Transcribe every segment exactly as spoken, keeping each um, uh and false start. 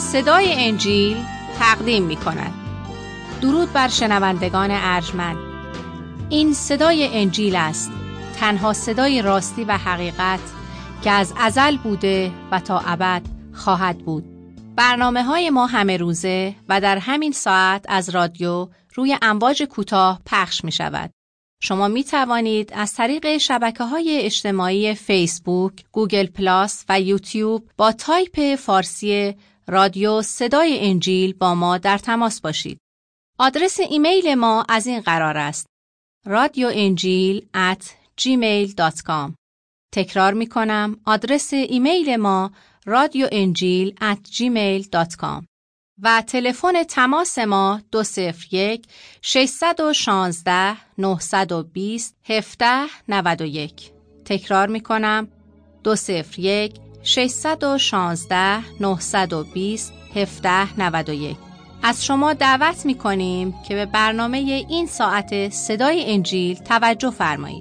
صدای انجیل تقدیم می کند. درود بر شنوندگان ارجمند. این صدای انجیل است، تنها صدای راستی و حقیقت که از ازل بوده و تا ابد خواهد بود. برنامه های ما همه روزه و در همین ساعت از رادیو روی امواج کوتاه پخش می شود. شما می توانید از طریق شبکه‌های اجتماعی فیسبوک، گوگل پلاس و یوتیوب با تایپ فارسی رادیو صدای انجیل با ما در تماس باشید. آدرس ایمیل ما از این قرار است: رادیو انجیل ات جیمیل دات کام. تکرار می کنم، آدرس ایمیل ما رادیو انجیل ات جیمیل دات کام و تلفن تماس ما دو صفر یک ششصد و شانزده نهصد و بیست هفده نود و یک. تکرار می کنم، دو صفر یک ششصد و شانزده نهصد و بیست هفده نود و یک. از شما دعوت می کنیم که به برنامه این ساعت صدای انجیل توجه فرمایید.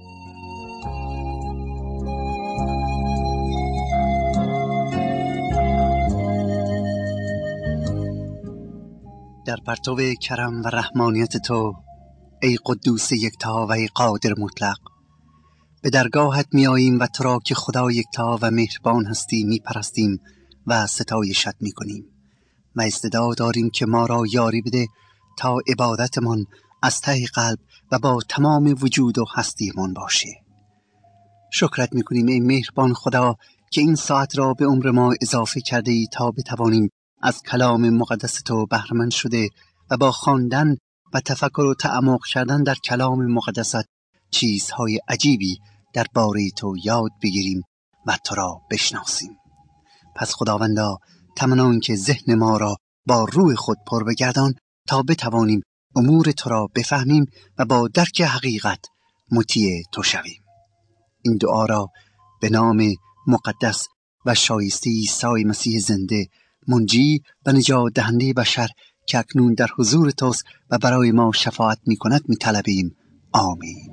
در پرتو کرم و رحمانیت تو ای قدوس یکتا و ای قادر مطلق، به درگاهت می آییم و تو را که خدا یکتا و مهربان هستی می پرستیم و ستایشت می کنیم و استعداد داریم که ما را یاری بده تا عبادتمان از ته قلب و با تمام وجود و هستیمان باشه. شکرت می کنیم ای مهربان خدا که این ساعت را به عمر ما اضافه کرده ای تا بتوانیم از کلام مقدس تو بهره‌مند شده و با خواندن و تفکر و تعمق کردن در کلام مقدست چیزهای عجیبی در باره تو یاد بگیریم و تو را بشناسیم. پس خداوندا، تمنان که ذهن ما را با روح خود پر بگردان تا بتوانیم امور تو را بفهمیم و با درک حقیقت مطیع تو شویم. این دعا را به نام مقدس و شایسته عیسی مسیح زنده، منجی و نجات دهنده بشر که اکنون در حضور توست و برای ما شفاعت می کند می طلبیم. آمین.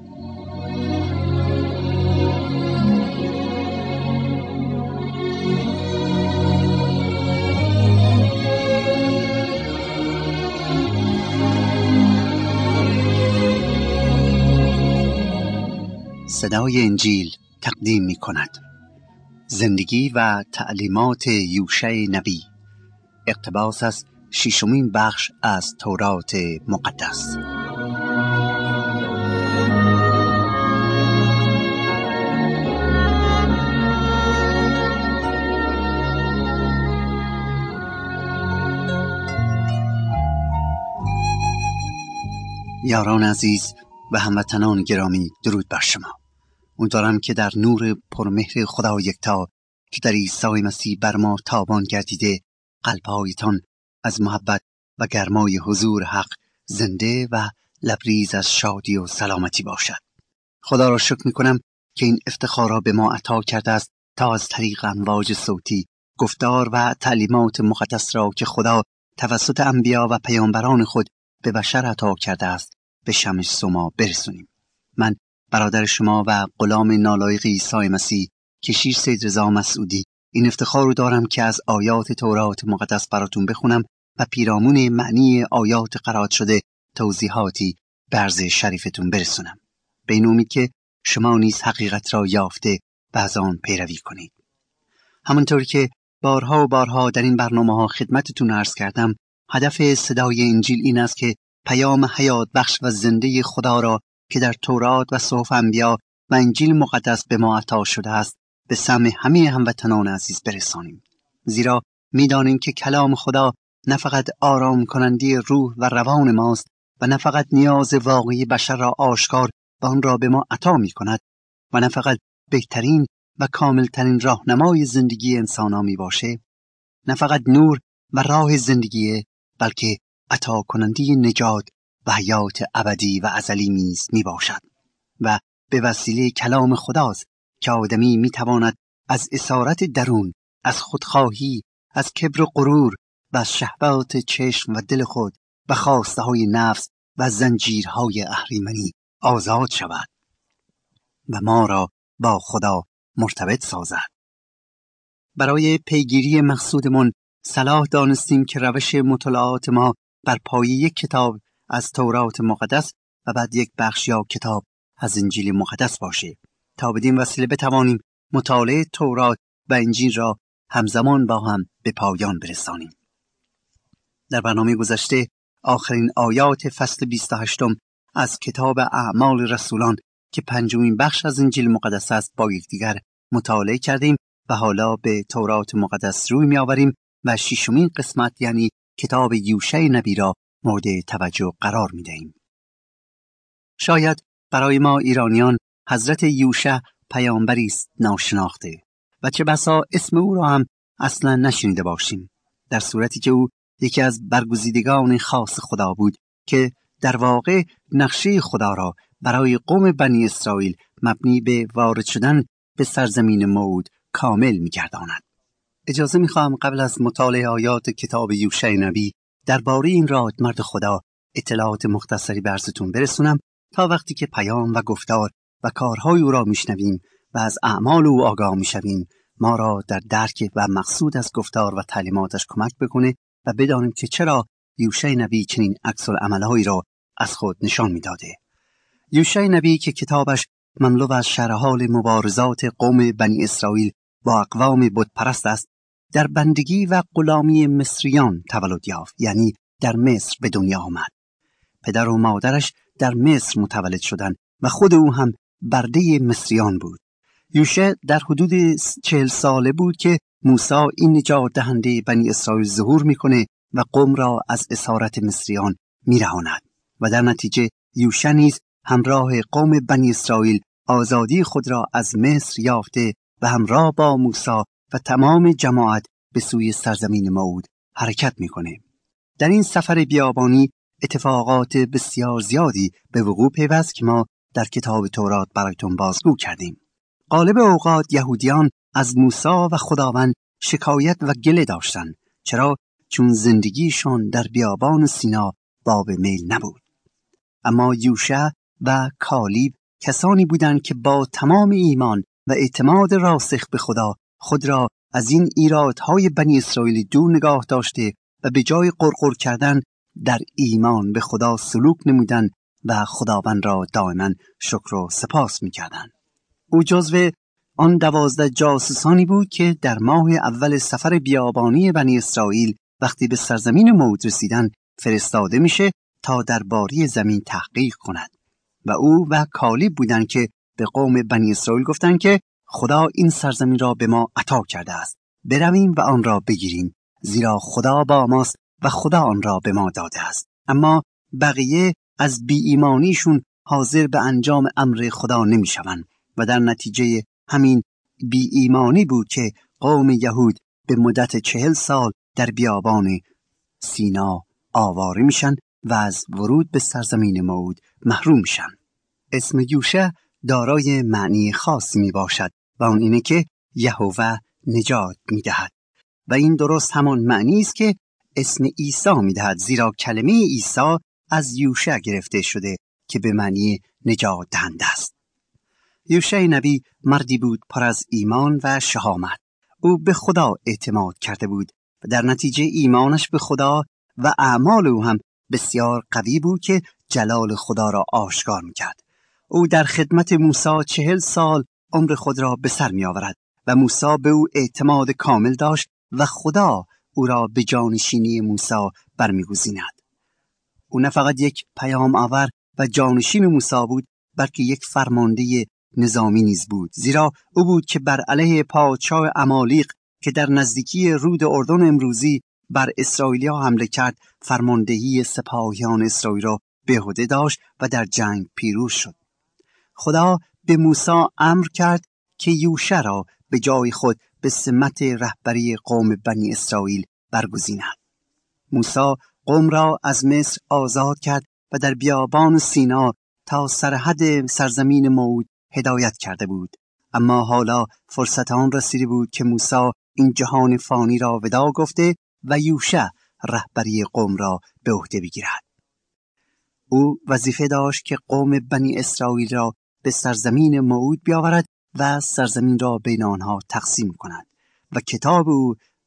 صدای انجیل تقدیم می کند زندگی و تعلیمات یوشع نبی، اقتباس از ششمین بخش از تورات مقدس. یاران عزیز و هموطنان گرامی، درود بر شما. امیدوارم که در نور پرمهر خدا یکتا که در عیسی مسیح بر ما تابان گردیده، قلب‌هایتان از محبت و گرمای حضور حق زنده و لبریز از شادی و سلامتی باشد. خدا را شکر می‌کنم که این افتخار را به ما عطا کرده است تا از طریق امواج صوتی گفتار و تعلیمات مقدس را که خدا توسط انبیا و پیامبران خود به بشر عطا کرده است به شمع شما برسونیم. من برادر شما و غلام نالایق عیسی مسیح کشیر سید رضا مسعودی این افتخار رو دارم که از آیات تورات مقدس براتون بخونم و پیرامون معنی آیات قرائت شده توضیحاتی به عرض شریفتون برسونم. به این امید که شما نیز حقیقت را یافته و از آن پیروی کنید. همونطور که بارها و بارها در این برنامه ها خدمتتون عرض کردم، هدف صدای انجیل این است که پیام حیات بخش و زنده خدا را که در تورات و صحف انبیا و انجیل مقدس به ما عطا شده است به سمع همه هموطنان عزیز برسانیم. زیرا می‌دانیم که کلام خدا نه فقط آرام کننده روح و روان ماست و نه فقط نیاز واقعی بشر را آشکار و آن را به ما عطا می‌کند و نه فقط بهترین و کاملترین راهنمای زندگی انسان‌ها میباشه، نه فقط نور و راه زندگی، بلکه عطا کننده نجات و حیات ابدی و ازلی نیز میباشد و به وسیله کلام خداست که آدمی میتواند از اسارت درون، از خودخواهی، از کبر و غرور و از شهوات چشم و دل خود و خواسته های نفس و زنجیرهای اهریمنی آزاد شود و ما را با خدا مرتبط سازد. برای پیگیری مقصودمان صلاح دانستیم که روش مطالعات ما بر پایه یک کتاب از تورات مقدس و بعد یک بخش یا کتاب از انجیل مقدس باشه تا بدین وسیله بتوانیم مطالعه تورات و انجیل را همزمان با هم به پایان برسانیم. در برنامه گذشته آخرین آیات فصل بیست و هشت از کتاب اعمال رسولان که پنجمین بخش از انجیل مقدس است با یکدیگر مطالعه کردیم و حالا به تورات مقدس روی می آوریم و ششمین قسمت یعنی کتاب یوشع نبی را مورد توجه قرار می دهیم. شاید برای ما ایرانیان حضرت یوشع پیامبری است ناشناخته و چه بسا اسم او را هم اصلا نشنیده باشیم، در صورتی که او یکی از برگزیدگان خاص خدا بود که در واقع نقشه خدا را برای قوم بنی اسرائیل مبنی به وارد شدن به سرزمین موعود کامل می‌گرداند. اجازه می‌خواهم قبل از مطالعه آیات کتاب یوشع نبی درباره این رادمرد خدا اطلاعات مختصری به عرضتون برسونم تا وقتی که پیام و گفتار و کارهای او را میشنویم و از اعمال او آگاه میشویم ما را در درک و مقصود از گفتار و تعلیماتش کمک بکنه و بدانیم که چرا یوشع نبی چنین عکس العمل‌هایی را از خود نشان میداده. یوشع نبی که کتابش مملو از شرح حال مبارزات قوم بنی اسرائیل با اقوام بت پرست است، در بندگی و غلامی مصریان تولد یافت، یعنی در مصر به دنیا آمد. پدر و مادرش در مصر متولد شدند و خود او هم برده مصریان بود. یوشع در حدود چهل ساله بود که موسی این نجات دهنده بنی اسرائیل ظهور میکنه و قوم را از اسارت مصریان میرهاند و در نتیجه یوشع نیز همراه قوم بنی اسرائیل آزادی خود را از مصر یافته و همراه با موسی و تمام جماعت به سوی سرزمین موعود حرکت میکنه. در این سفر بیابانی اتفاقات بسیار زیادی به وقوع پیوست که ما در کتاب تورات برایتون بازگو کردیم. غالب اوقات یهودیان از موسی و خداوند شکایت و گله داشتند، چرا؟ چون زندگیشان در بیابان سینا باب میل نبود. اما یوشع و کالیب کسانی بودند که با تمام ایمان و اعتماد راسخ به خدا خود را از این ایرادهای بنی اسرائیل دور نگاه داشته و به جای قرقر کردن در ایمان به خدا سلوک نمودند و خداوند را دائما شکر و سپاس می‌کردند. او جزو آن دوازده جاسوسانی بود که در ماه اول سفر بیابانی بنی اسرائیل وقتی به سرزمین موعود رسیدن فرستاده میشه تا درباره زمین تحقیق کند و او و کالیب بودند که به قوم بنی اسرائیل گفتند که خدا این سرزمین را به ما عطا کرده است، برویم و آن را بگیریم، زیرا خدا با ماست و خدا آن را به ما داده است. اما بقیه از بی ایمانیشون حاضر به انجام امر خدا نمیشوند و در نتیجه همین بی ایمانی بود که قوم یهود به مدت چهل سال در بیابان سینا آواره میشن و از ورود به سرزمین موعود محروم میشن. اسم یوشع دارای معنی خاصی می باشد و اون اینه که یهوه نجات می دهد و این درست همان معنی است که اسم عیسی می دهد، زیرا کلمه عیسی از یوشع گرفته شده که به معنی نجات دهنده است. یوشع نبی مردی بود پر از ایمان و شهامت. او به خدا اعتماد کرده بود و در نتیجه ایمانش به خدا و اعمال او هم بسیار قوی بود که جلال خدا را آشکار می‌کرد. او در خدمت موسی چهل سال عمر خود را به سر می‌آورد و موسی به او اعتماد کامل داشت و خدا او را به جانشینی موسی برمی‌گزیند. او نه فقط یک پیام آور و جانشین موسی بود، بلکه یک فرمانده نظامی نیز بود، زیرا او بود که بر علیه پادشاه عمالیق که در نزدیکی رود اردن امروزی بر اسرائیلیا حمله کرد فرماندهی سپاهیان اسرائیل را به عهده داشت و در جنگ پیروز شد. خدا به موسی امر کرد که یوشع را به جای خود به سمت رهبری قوم بنی اسرائیل برگزیند. موسی قوم را از مصر آزاد کرد و در بیابان سینا تا سرحد سرزمین موعود هدایت کرده بود. اما حالا فرصت آن رسیده بود که موسی این جهان فانی را ودا گفته و یوشع رهبری قوم را به عهده بگیرد. او وظیفه داشت که قوم بنی اسرائیل را به سرزمین موعود بیاورد و سرزمین را بین آنها تقسیم کند و کتاب او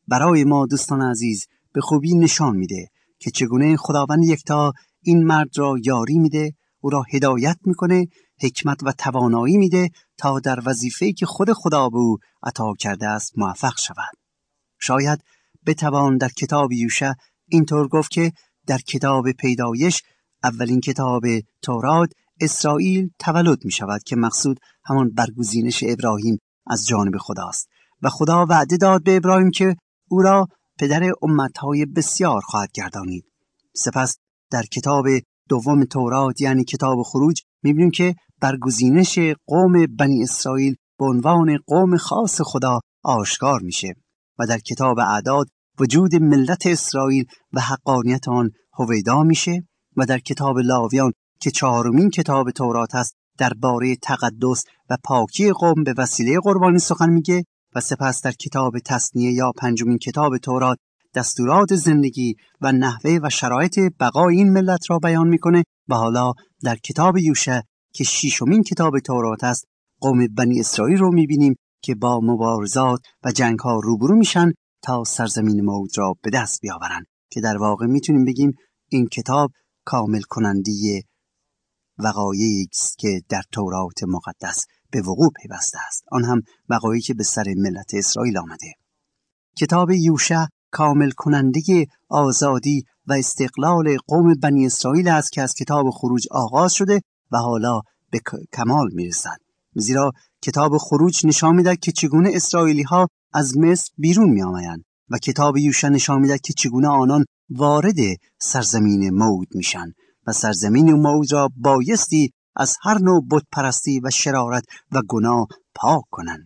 برای ما دوستان عزیز به خوبی نشان میده که چگونه خداوند یکتا این مرد را یاری میده، او را هدایت میکنه، حکمت و توانایی میده تا در وظیفه‌ای که خود خدا به او عطا کرده است موفق شود. شاید بتوان در کتاب یوشع اینطور گفت که در کتاب پیدایش، اولین کتاب تورات، اسرائیل تولد می شود که مقصود همان برگزینش ابراهیم از جانب خداست و خدا وعده داد به ابراهیم که او را پدر امتهای بسیار خواهد گردانید. سپس در کتاب دوم تورات یعنی کتاب خروج می‌بینیم که برگزینش قوم بنی اسرائیل به عنوان قوم خاص خدا آشکار میشه و در کتاب اعداد وجود ملت اسرائیل و حقانیت آن هویدا میشه و در کتاب لاویان که چهارمین کتاب تورات است درباره تقدس و پاکی قوم به وسیله قربانی سخن میگه و سپس در کتاب تثنیه یا پنجمین کتاب تورات دستورات زندگی و نحوه و شرایط بقای این ملت را بیان میکنه و حالا در کتاب یوشع که ششمین کتاب تورات است قوم بنی اسرائیل رو میبینیم که با مبارزات و جنگ ها روبرو میشن تا سرزمین موعود را به دست بیاورن که در واقع میتونیم بگیم این کتاب کامل کننده وقایعی است که در تورات مقدس به وقوع پیوسته است، آن هم وقایعی که به سر ملت اسرائیل آمده. کتاب یوشع کامل کننده آزادی و استقلال قوم بنی اسرائیل است که از کتاب خروج آغاز شده و حالا به کمال میرسد. زیرا کتاب خروج نشان می‌دهد که چگونه اسرائیلی ها از مصر بیرون می آمدند و کتاب یوشع نشان می‌دهد که چگونه آنان وارد سرزمین موعود میشن و سرزمین موعود را بایستی از هر نوع بت پرستی و شرارت و گناه پاک کنند.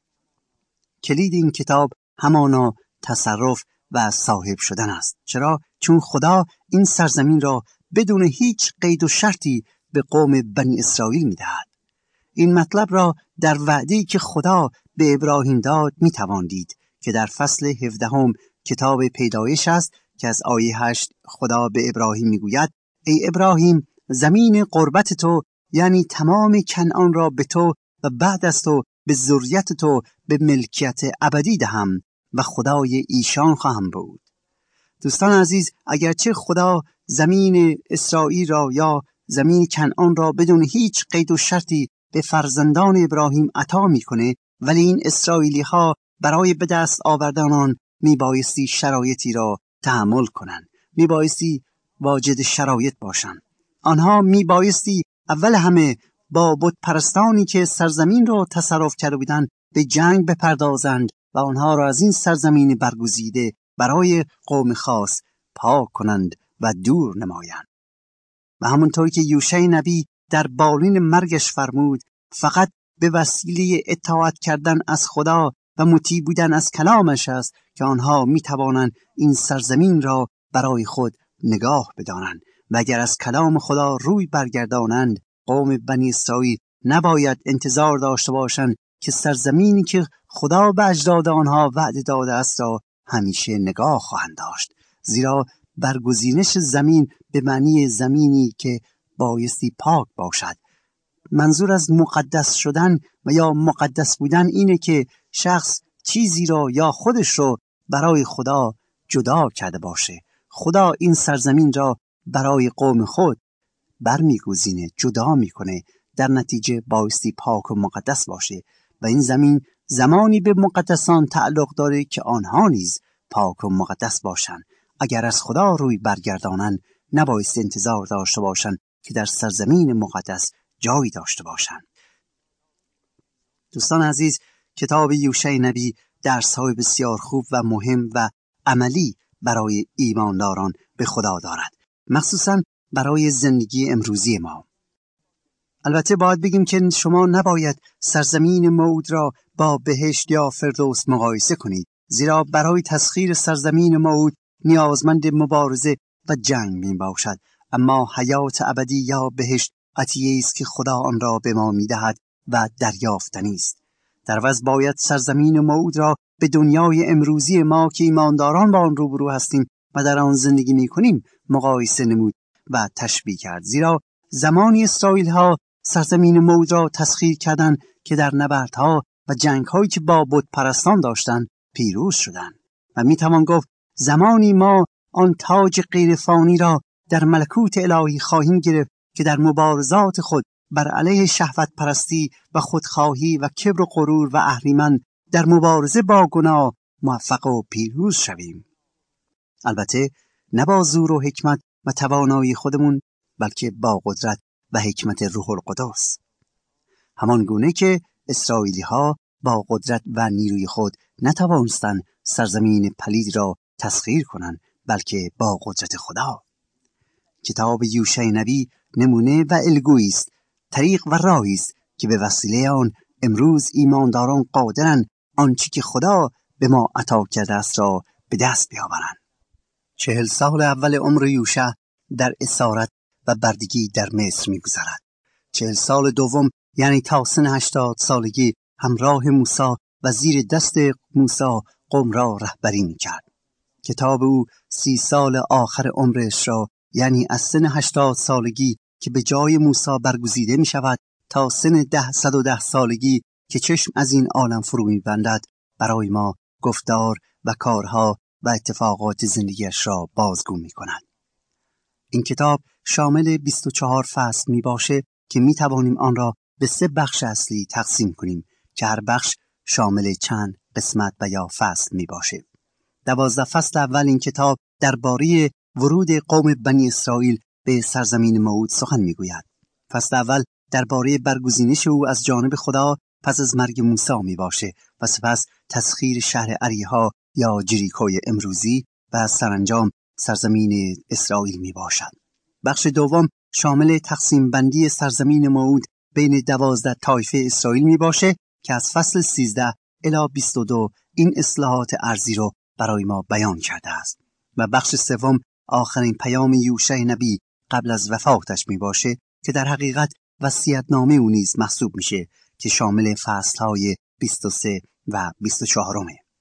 کلید این کتاب همانا تصرف و صاحب شدن است. چرا؟ چون خدا این سرزمین را بدون هیچ قید و شرطی به قوم بنی اسرائیل می‌دهد. این مطلب را در وعده‌ای که خدا به ابراهیم داد می‌توان دید که در فصل هفدهم کتاب پیدایش است که از آیه هشت خدا به ابراهیم میگوید ای ابراهیم زمین قربت تو یعنی تمام کنعان را به تو و بعد از تو به ذریت تو به ملکیت ابدی دهم و خدای ایشان خواهم بود. دوستان عزیز، اگرچه خدا زمین اسرائیل را یا زمین کنعان را بدون هیچ قید و شرطی به فرزندان ابراهیم عطا میکنه، ولی این اسرائیلی ها برای به دست آوردن آن میبایستی شرایطی را تحمل کنند، میبایستی واجد شرایط باشند. آنها میبایستی اول همه با بت پرستانی که سرزمین را تصرف کرده بودند به جنگ بپردازند و آنها را از این سرزمین برگزیده برای قوم خاص پاک کنند و دور نمایند. و همونطور که یوشع نبی در بالین مرگش فرمود فقط به وسیله اطاعت کردن از خدا و مطیع بودن از کلامش است که آنها می توانند این سرزمین را برای خود نگاه بدارند و اگر از کلام خدا روی برگردانند قوم بنی اسرائیل نباید انتظار داشته باشند که سرزمینی که خدا به اجداد آنها وعده داده است را همیشه نگاه خواهند داشت، زیرا برگزینش زمین به معنی زمینی که بایستی پاک باشد. منظور از مقدس شدن و یا مقدس بودن اینه که شخص چیزی را یا خودش رو برای خدا جدا کرده باشه. خدا این سرزمین را برای قوم خود برمیگزینه، جدا میکنه، در نتیجه بایستی پاک و مقدس باشه و این زمین زمانی به مقدسان تعلق داره که آنها نیز پاک و مقدس باشند. اگر از خدا روی برگردانند نبایستی انتظار داشته باشند که در سرزمین مقدس جایی داشته باشند. دوستان عزیز، کتاب یوشع نبی درس‌های بسیار خوب و مهم و عملی برای ایمانداران به خدا دارد، مخصوصاً برای زندگی امروزی ما. البته باید بگیم که شما نباید سرزمین موعود را با بهشت یا فردوس مقایسه کنید، زیرا برای تسخیر سرزمین موعود نیازمند مبارزه و جنگ می باشد، اما حیات ابدی یا بهشت عطیه‌ای است که خدا آن را به ما می‌دهد و دریافتنی است. در عوض باید سرزمین موعود را به دنیای امروزی ما که ایمانداران با آن روبرو هستیم و در آن زندگی می‌کنیم مقایسه نمود و تشبیه کرد، زیرا زمانی اسرائیل ها سرزمین موعود را تسخیر کردند که در نبردها و جنگ‌هایی که با بت پرستان داشتند پیروز شدند. و میتوان گفت زمانی ما آن تاج غیر فانی را در ملکوت الهی خواهیم گرفت که در مبارزات خود بر علیه شهوت پرستی و خودخواهی و کبر و غرور و اهریمن در مبارزه با گناه موفق و پیروز شویم. البته نه با زور و حکمت و توانایی خودمون، بلکه با قدرت و حکمت روح القدس. همان گونه که اسرائیلی ها با قدرت و نیروی خود نتوانستند سرزمین پلید را تسخیر کنند، بلکه با قدرت خدا. کتاب یوشع نبی نمونه و الگویی است، طریق و راهی است که به وسیله آن امروز ایمانداران قادرند آنچه که خدا به ما عطا کرده است را به دست بیاورند. چهل سال اول عمر یوشع در اسارت و بردگی در مصر می‌گذرد. چهل سال دوم یعنی تا سن هشتاد سالگی همراه موسی و زیر دست موسی قوم را رهبری می‌کرد. کتاب او سی سال آخر عمرش را یعنی از سن هشتاد سالگی که به جای موسی برگزیده می شود تا سن ده صد و ده سالگی که چشم از این عالم فرو می بندد برای ما گفتار و کارها و اتفاقات زندگیش را بازگو می کند. این کتاب شامل بیست و چهار فصل می باشه که می توانیم آن را به سه بخش اصلی تقسیم کنیم که هر بخش شامل چند قسمت و یا فصل می باشه. دوازده فصل اول این کتاب درباره ورود قوم بنی اسرائیل به سرزمین موعود سخن میگوید. فصل اول درباره برگزینش او از جانب خدا پس از مرگ موسی می باشه و سپس تسخیر شهر اریحا یا جریکوی امروزی و سرانجام سرزمین اسرائیل می باشد. بخش دوم شامل تقسیم بندی سرزمین موعود بین دوازده طایفه اسرائیل می باشه که از فصل سیزده الی بیست و دو این اصلاحات ارضی رو برای ما بیان کرده است. و بخش سوم آخرین پیام یوشع نبی قبل از وفاتش می باشه که در حقیقت وصیت‌نامه او نیز محسوب میشه که شامل فصل‌های بیست و سه و بیست و چهار.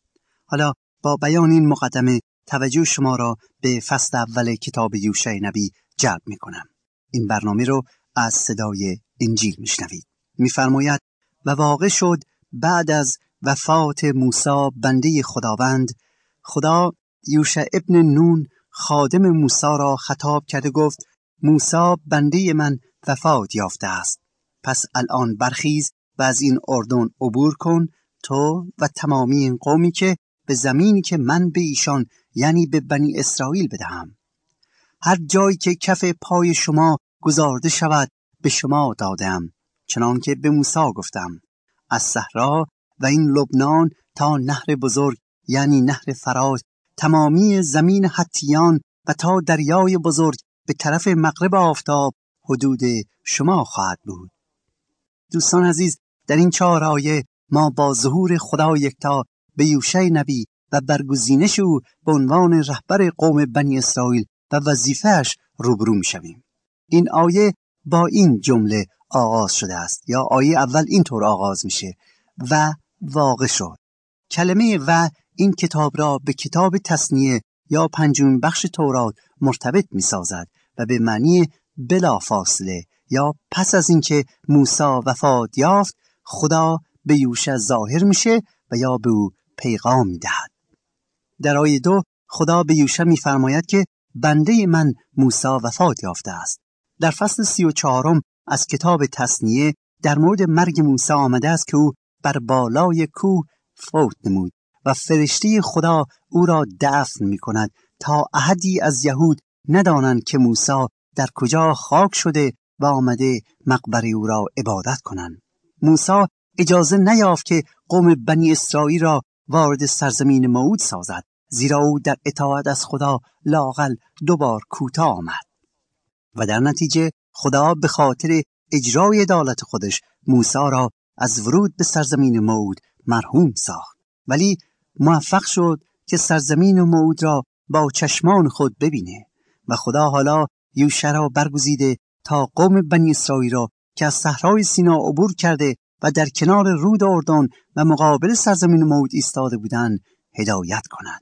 حالا با بیان این مقدمه توجه شما را به فصل اول کتاب یوشع نبی جلب میکنم. این برنامه رو از صدای انجیل میشنوید. میفرماید و واقع شد بعد از وفات موسی بنده خداوند، خدا یوشع ابن نون خادم موسی را خطاب کرده گفت موسی بنده من وفات یافته است، پس الان برخیز و از این اردن عبور کن تو و تمامی این قومی که به زمینی که من به ایشان یعنی به بنی اسرائیل بدهم. هر جایی که کف پای شما گذارده شود به شما دادم، چنان که به موسی گفتم، از صحرا و این لبنان تا نهر بزرگ یعنی نهر فرات، تمامی زمین حتیان و تا دریای بزرگ به طرف مغرب آفتاب حدود شما خواهد بود. دوستان عزیز، در این چهار آیه ما با ظهور خدا یکتا به یوشع نبی و برگزینش او به عنوان رهبر قوم بنی اسرائیل و وظیفه‌اش روبرو می‌شویم. این آیه با این جمله آغاز شده است، یا آیه اول اینطور آغاز میشه: و واقع شد. کلمه و این کتاب را به کتاب تثنیه یا پنجمین بخش تورات مرتبط می‌سازد و به معنی بلا فاصله یا پس از اینکه موسی وفات یافت خدا به یوشع ظاهر میشه و یا به او پیغام میدهد. در آیه دو خدا به یوشع میفرماید که بنده من موسی وفات یافته است. در فصل سی و چهارم از کتاب تثنیه در مورد مرگ موسی آمده است که او بر بالای کوه فوت نمود و فرشته خدا او را دفن می کند تا احدی از یهود ندانند که موسی در کجا خاک شده و آمده مقبره او را عبادت کنند. موسی اجازه نیافت که قوم بنی اسرائیل را وارد سرزمین موعود سازد، زیرا او در اطاعت از خدا لااقل دو بار کوتاه آمد و در نتیجه خدا به خاطر اجرای عدالت خودش موسی را از ورود به سرزمین موعود مرحوم ساخت، ولی موفق شد که سرزمین موعود را با چشمان خود ببینه و خدا حالا یوشع را برگزیده تا قوم بنی اسرائیل را که از صحرای سینا عبور کرده و در کنار رود اردن و مقابل سرزمین موعود ایستاده بودند هدایت کند.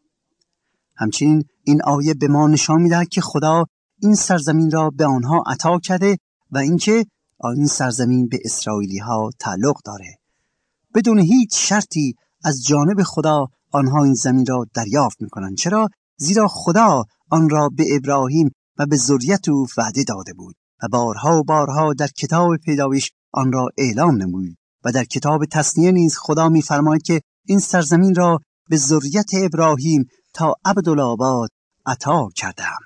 همچنین این آیه به ما نشان می‌دهد که خدا این سرزمین را به آنها عطا کرده و اینکه این سرزمین به اسرائیلی ها تعلق داره. بدون هیچ شرطی از جانب خدا آنها این زمین را دریافت می‌کنند. چرا؟ زیرا خدا آن را به ابراهیم و به ذریت او وعده داده بود و بارها و بارها در کتاب پیدایش آن را اعلام نمود و در کتاب تثنیه نیز خدا می‌فرماید که این سرزمین را به ذریت ابراهیم تا ابدالآباد عطا کردم.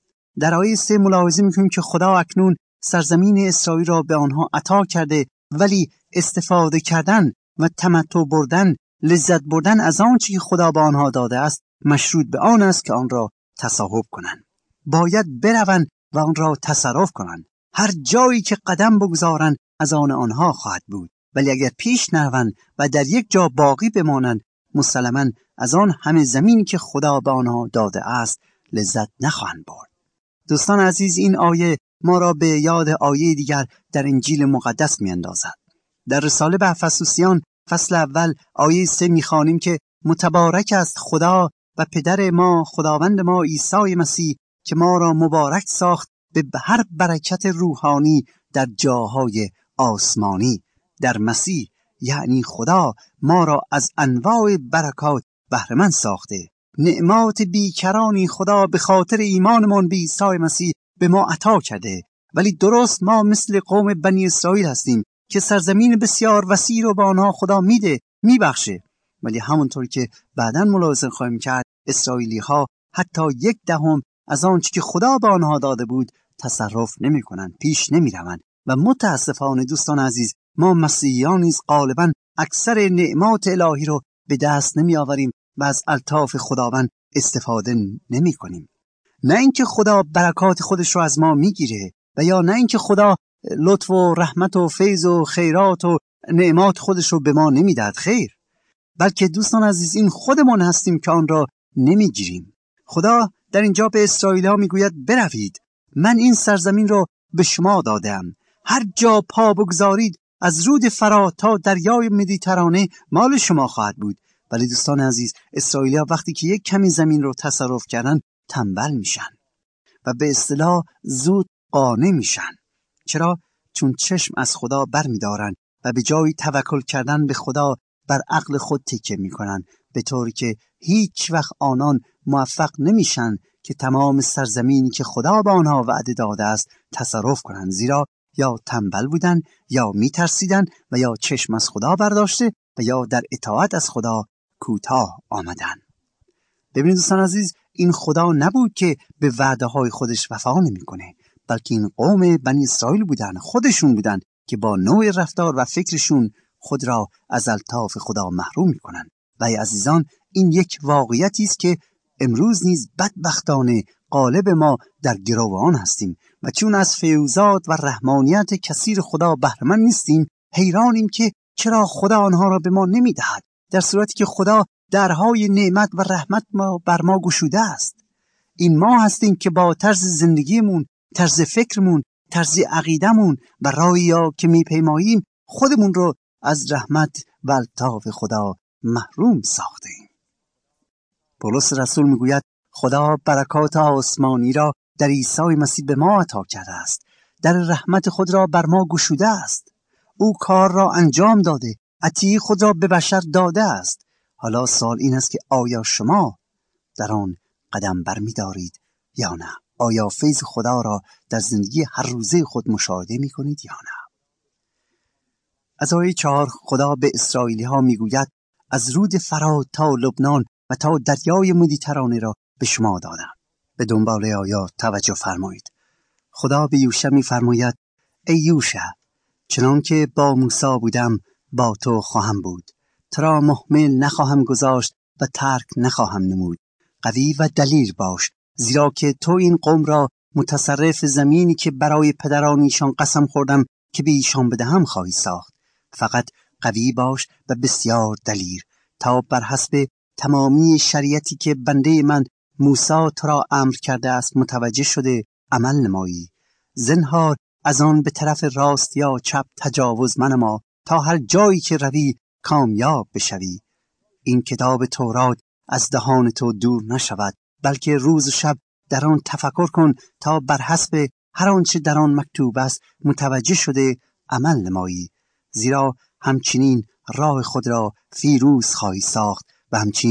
در آیه سه ملاحظه می‌کنیم که خدا اکنون سرزمین اسرائیل را به آنها عطا کرده، ولی استفاده کردن و تمتع بردن، لذت بردن از آنچه که خدا به آنها داده است مشروط به آن است که آن را تصاحب کنند. باید بروند و آن را تصرف کنند. هر جایی که قدم بگذارند از آن آنها خواهد بود، ولی اگر پیش نروند و در یک جا باقی بمانند، مسلماً از آن همه زمینی که خدا به آنها داده است لذت نخواهند برد. دوستان عزیز، این آیه ما را به یاد آیه دیگر در انجیل مقدس می‌اندازد. در رساله به افسوسیان فصل اول آیه سه می‌خوانیم که متبارک است خدا و پدر ما خداوند ما عیسی مسیح که ما را مبارک ساخت به هر برکت روحانی در جاهای آسمانی. در مسیح یعنی خدا ما را از انواع برکات بهره‌مند ساخته. نعمات بیکرانی خدا به خاطر ایمانمان به عیسی مسیح به ما عطا کرده. ولی درست ما مثل قوم بنی اسرائیل هستیم که سرزمین بسیار وسیع رو به آنها خدا میده، میبخشه، ولی همونطور که بعداً ملاحظه خواهیم کرد اسرائیلی ها حتی یک دهم از آنچه که خدا به آنها داده بود تصرف نمی کنند، پیش نمی روند. و متاسفانه دوستان عزیز، ما مسیحیان نیز غالباً اکثر نعمات الهی رو به دست نمی آوریم و از الطاف خداوند استفاده نمی کنیم. نه اینکه خدا برکات خودش رو از ما میگیره و یا نه اینکه خدا لطف و رحمت و فیض و خیرات و نعمات خودش رو به ما نمیدهد، خیر، بلکه دوستان عزیز این خودمون هستیم که آن را نمیگیریم. خدا در اینجا به اسرائیل ها میگوید بروید، من این سرزمین رو به شما دادم، هر جا پا بگذارید از رود فرات تا دریای مدیترانه مال شما خواهد بود. ولی دوستان عزیز، اسرائیلی ها وقتی که یک کمی زمین رو تصرف کردن تنبل میشن و به اصطلاح زود قانع میشن. چرا؟ چون چشم از خدا بر میدارن و به جای توکل کردن به خدا بر عقل خود تکیه میکنن، به طوری که هیچ وقت آنان موفق نمیشن که تمام سرزمینی که خدا به آنها وعده داده است تصرف کنند، زیرا یا تنبل بودن، یا میترسیدن و یا چشم از خدا برداشته و یا در اطاعت از خدا کوتاه آمدن. ببینید دوستان عزیز، این خدا نبود که به وعده های خودش وفا نمیکنه، بلکه این قوم بنی اسرائیل بودن، خودشون بودن که با نوع رفتار و فکرشون خود را از الطاف خدا محروم میکنن. و ای عزیزان، این یک واقعیتی است که امروز نیز بدبختانه غالب ما در گرو آن هستیم و چون از فیوزات و رحمانیت کثیر خدا بهره‌مند نیستیم، حیرانیم که چرا خدا آنها را به ما نمیدهد، در صورتی که خدا درهای نعمت و رحمت ما بر ما گشوده است. این ما هستیم که با طرز زندگیمون، طرز فکرمون، طرز عقیدمون و راهی که میپیماییم خودمون رو از رحمت و الطاف خدا محروم ساختیم. پولس رسول میگوید خدا برکات آسمانی را در عیسی مسیح به ما عطا کرده است، در رحمت خود را بر ما گشوده است. او کار را انجام داده، عطیه خود را به بشر داده است. حالا سوال این است که آیا شما در آن قدم برمی‌دارید یا نه؟ آیا فیض خدا را در زندگی هر روزه خود مشاهده می‌کنید یا نه؟ از آیه چهار خدا به اسرائیلی ها میگوید از رود فرات تا لبنان و تا دریای مدیترانه را به شما دادم. به دنبال آیات توجه فرمایید. خدا به یوشع میفرماید ای یوشع، چنان که با موسی بودم با تو خواهم بود، تو را مهمل نخواهم گذاشت و ترک نخواهم نمود. قوی و دلیر باش، زیرا که تو این قوم را متصرف زمینی که برای پدران ایشان قسم خوردم که به ایشان بدهم خواهی ساخت. فقط قوی باش و بسیار دلیر، تا بر حسب تمامی شریعتی که بنده من موسی تو را امر کرده است متوجه شده عمل نمایی. زنهار از آن به طرف راست یا چپ تجاوز منما، تا هر جایی که روی کامیاب بشوی. این کتاب تورات از دهان تو دور نشود، بلکه روز و شب در آن تفکر کن تا بر حسب هر آنچه در آن مکتوب است متوجه شده عمل نمایی. زیرا همچنین راه خود را فیروز خواهی ساخت و همچنین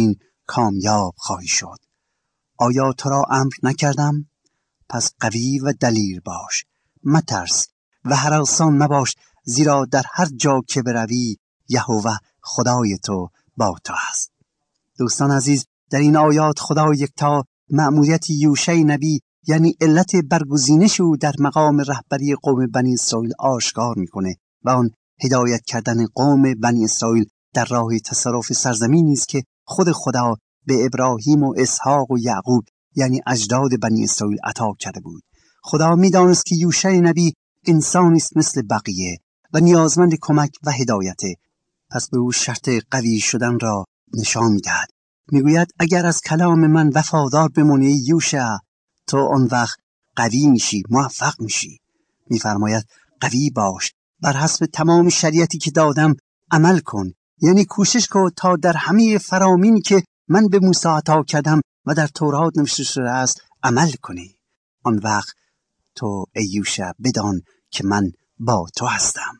کامیاب خواهی شد. آیا تو را امر نکردم؟ پس قوی و دلیر باش، مترس و هراسان مباش، زیرا در هر جا که بروی یهوه خدای تو با تو است. دوستان عزیز، در این آیات خدا یکتا مأموریت یوشع نبی، یعنی علت برگزینش او در مقام رهبری قوم بنی اسرائیل آشکار میکنه و آن هدایت کردن قوم بنی اسرائیل در راه تصرف سرزمینی است که خود خدا به ابراهیم و اسحاق و یعقوب یعنی اجداد بنی اسرائیل عطا کرده بود. خدا میدانست که یوشع نبی انسانی است مثل بقیه و نیازمند کمک و هدایته، پس به او شرط قوی شدن را نشان میدهد. میگوید اگر از کلام من وفادار بمانی یوشع، تو آن وقت قوی میشی، موفق میشی. میفرماید قوی باش، بر حسب تمام شریعتی که دادم عمل کن، یعنی کوشش کن تا در همه فرامینی که من به موسی عطا کردم و در تورات نوشته شده است عمل کنی. آن وقت تو ای یوشع بدان که من با تو هستم.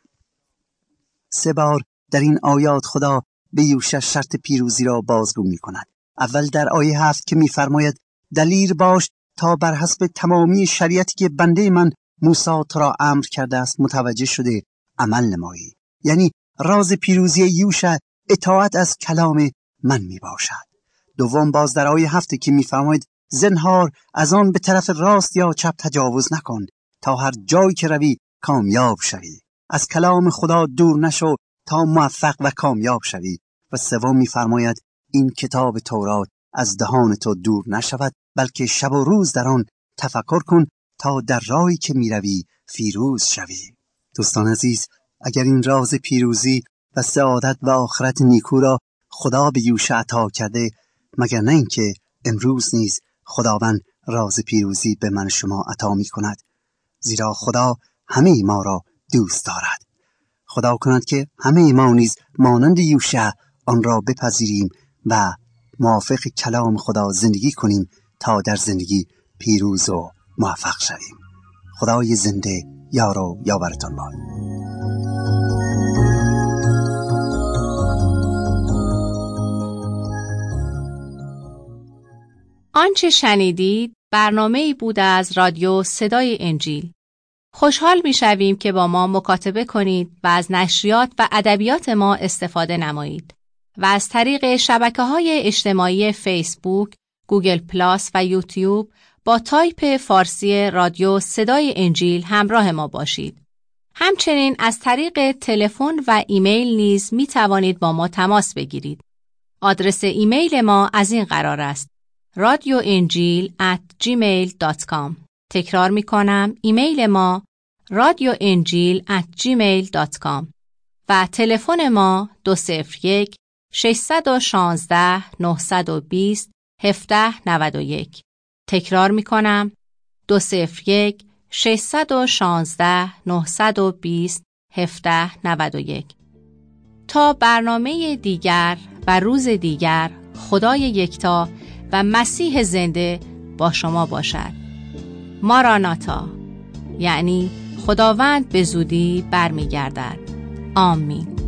سه بار در این آیات خدا به یوشع شرط پیروزی را بازگو می کند. اول در آیه هفت که می فرماید دلیر باش تا بر حسب تمامی شریعتی که بنده من موسی تو را امر کرده است متوجه شده عمل نمایی. یعنی راز پیروزی یوشع اطاعت از کلام من می باشد. دوم باز در آیه هفت که می فرماید زنهار از آن به طرف راست یا چپ تجاوز نکن تا هر جایی که روی کامیاب شوی. از کلام خدا دور نشو تا موفق و کامیاب شوی. و سوم می‌فرماید این کتاب تورات از دهان تو دور نشود، بلکه شب و روز در آن تفکر کن تا در راهی که میروی پیروز شوی. دوستان عزیز، اگر این راز پیروزی و سعادت و آخرت نیکو را خدا به یوشع عطا کرده، مگر نه اینکه امروز نیز خداوند راز پیروزی به من شما عطا می کند، زیرا خدا همه ما را دوست دارد. خدا کند که همه ما نیز مانند یوشع آن را بپذیریم و موافق کلام خدا زندگی کنیم تا در زندگی پیروز و موفق شویم. خدای زنده یار و یاورتان باد. آنچه شنیدید برنامه‌ای بود از رادیو صدای انجیل. خوشحال می‌شویم که با ما مکاتبه کنید و از نشریات و ادبیات ما استفاده نمایید و از طریق شبکه‌های اجتماعی فیسبوک، گوگل پلاس و یوتیوب با تایپ فارسی رادیو صدای انجیل همراه ما باشید. همچنین از طریق تلفن و ایمیل نیز می توانید با ما تماس بگیرید. آدرس ایمیل ما از این قرار است: رادیو انجیل ات جیمیل دات کام. تکرار می کنم، ایمیل ما رادیو انجیل ات جیمیل دات کام و تلفن ما دو صفر یک ششصد و شانزده نهصد و بیست هفده نود و یک. تکرار می کنم، دو صفر یک ششصد و شانزده نهصد و بیست هفده نود و یک. تا برنامه دیگر و روز دیگر، خدای یکتا و مسیح زنده با شما باشد. ماراناتا، یعنی خداوند به زودی برمیگردد. آمین.